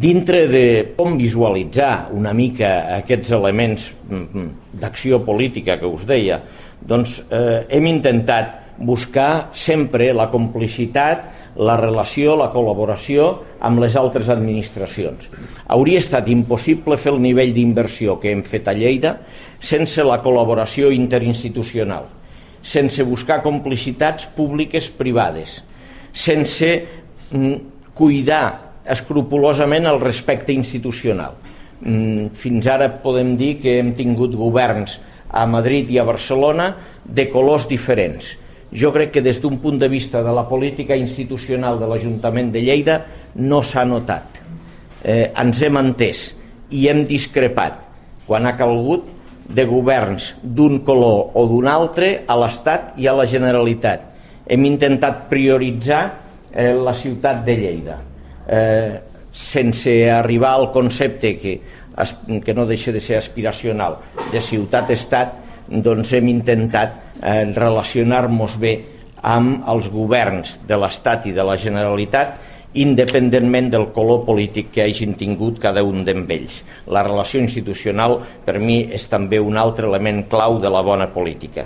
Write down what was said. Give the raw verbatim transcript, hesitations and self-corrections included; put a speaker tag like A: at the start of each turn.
A: Dintre de com visualitzar una mica aquests elements d'acció política que us deia, doncs eh, hem intentat buscar sempre la complicitat, la relació, la col·laboració amb les altres administracions. Hauria estat impossible fer el nivell d'inversió que hem fet a Lleida sense la col·laboració interinstitucional, sense buscar complicitats públiques privades, sense cuidar escrupolosament el respecte institucional. Fins ara podem dir que hem tingut governs a Madrid i a Barcelona de colors diferents. Jo crec que des d'un punt de vista de la política institucional de l'Ajuntament de Lleida no s'ha notat. Eh, ens hem entès i hem discrepat quan ha calgut de governs d'un color o d'un altre a l'Estat i a la Generalitat. Hem intentat prioritzar eh, la ciutat de Lleida, eh, sense arribar al concepte que, que no deixa de ser aspiracional de ciutat-estat. Doncs hem intentat eh, relacionar-nos bé amb els governs de l'Estat i de la Generalitat, independentment del color polític que hagin tingut cada un d'ells. La relació institucional, per mi, és també un altre element clau de la bona política.